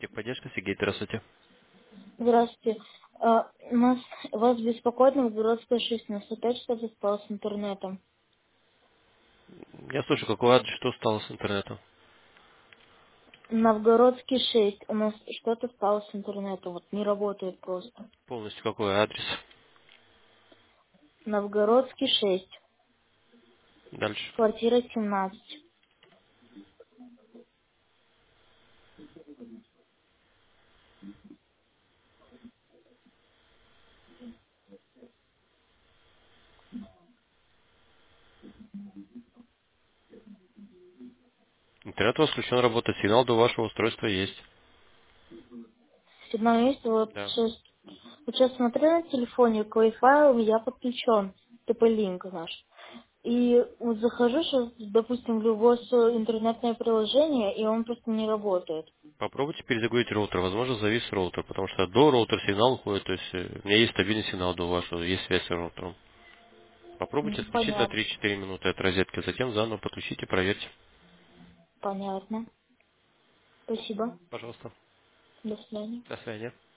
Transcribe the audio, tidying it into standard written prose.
Техподдержка, Сергей, здравствуйте. Здравствуйте. Вас беспокоит Новгородская 6. У нас опять что-то стало с интернетом. Я слышу, какой адрес, что стало с интернетом? Новгородский 6. У нас что-то стало с интернетом. Вот не работает просто. Полностью какой адрес? Новгородский 6. Дальше. Квартира 17. Интернет у вас включен, работает, сигнал до вашего устройства есть. Сигнал есть, вот Да. сейчас смотрю на телефоне, к Wi-Fi у меня подключен. TP-линк наш. И вот захожу сейчас, допустим, в любое интернетное приложение, и он просто не работает. Попробуйте перезагрузить роутер. Возможно, завис роутер, потому что до роутера сигнал уходит, то есть у меня есть стабильный сигнал до вашего, есть связь с роутером. Попробуйте отключить на Понятно. 3-4 минуты от розетки, затем заново подключите, проверьте. Понятно. Спасибо. Пожалуйста. До свидания. До свидания.